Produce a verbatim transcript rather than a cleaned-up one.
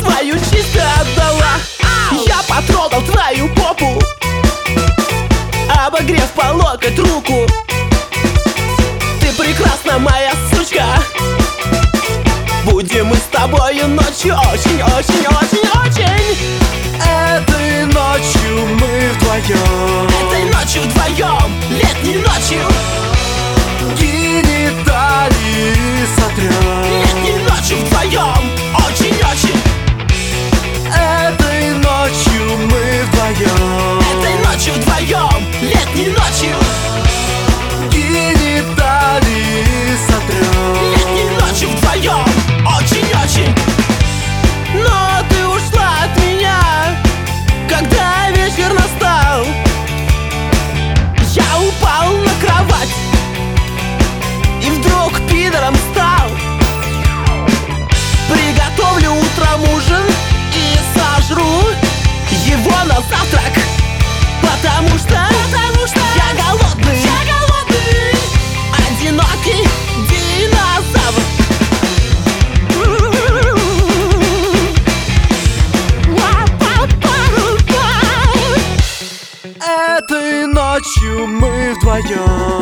свою чисто отдала. Я потрогал твою попу, обогрев по локоть руку. Ты прекрасна, моя сучка. Будем мы с тобою ночью очень-очень-очень-очень. Этой ночью мы вдвоем, Этой ночью вдвоем, летней ночью, гениталии сотрем. летней ночью вдвоем, очень-очень. Этой ночью мы вдвоем, Этой ночью вдвоем, летней ночью, гениталии сотрем. летней ночью вдвоем, очень-очень. Но ты ушла от меня, когда вечер настал. Я упал на кровать и вдруг пидором стал. Приготовлю утром ужин и сожру его на завтрак, потому что, потому что я голодный, я голодный, одинокий динозавр. Этой ночью мы вдвоем,